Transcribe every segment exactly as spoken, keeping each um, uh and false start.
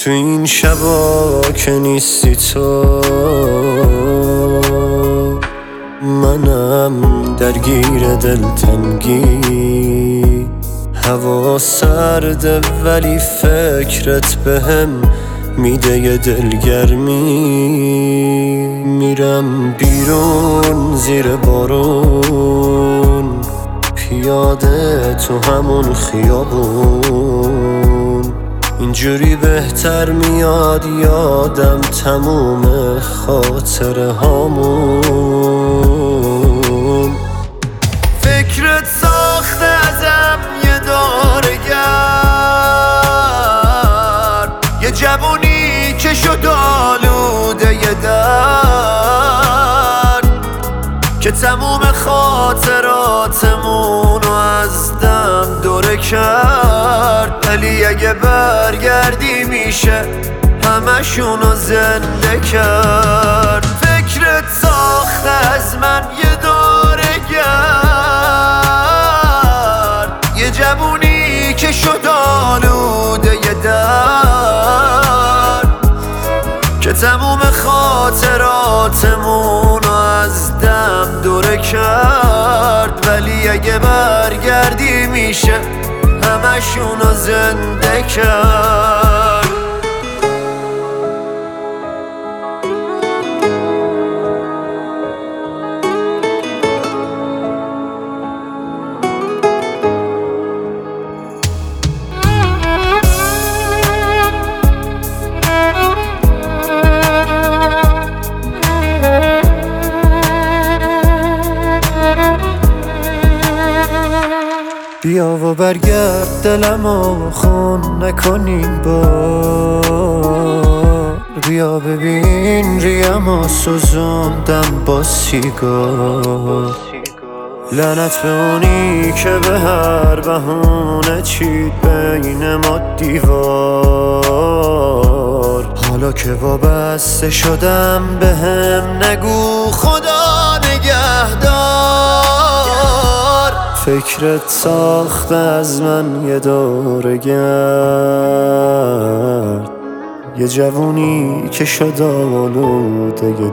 تو این شبا که نیستی تو منم درگیر دلتنگی. هوا سرده ولی فکرت بهم میده یه دلگرمی. میرم بیرون زیر بارون پیاده تو همون خیابون. اینجوری بهتر میاد یادم تموم خاطره هامون. فکرت ساخته ازم یه دارگر، یه جوونی که شد آلوده یه درد، که تموم خاطراتمونو از دم دوره کرد. ولی اگه برگردی میشه همشونو زنده کرد. فکرت ساخته از من یه دارگر، یه جوونی که شد آلوده یه درد، که تموم خاطراتمونو از دم دوره کرد. ولی اگه برگردی میشه همشونو زنده کرد. بیا و برگرد دلمو خون نکنین بار. بیا ببین ریمو سوزوندم با سیگار. لعنت به اونی که به هر بهونه چید بین ما دیوار. حالا که وابسته شدم بهم نگو خدا نگهدار. فکرت ساخته از من یه دورگرد، یه جوونی که شد آلوده یه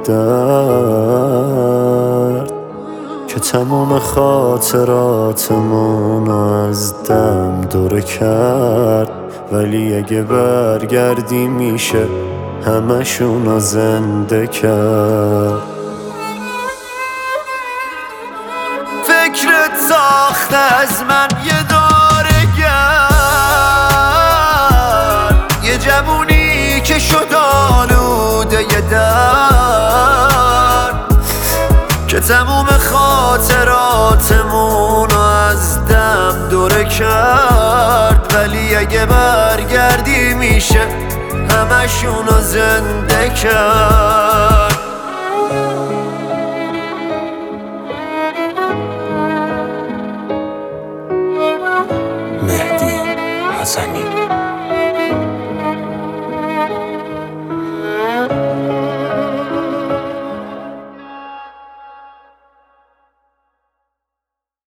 درد، که تمام خاطراتمون از دم دوره کرد. ولی اگه برگردی میشه همشونو زنده کرد. فکرت ساخته از من یه دارگر، یه جوونی که شد آلوده یه درد، که تموم خاطراتمونو از دم دوره کرد. ولی اگه برگردی میشه همشونو زنده کرد. مهدی حسنی.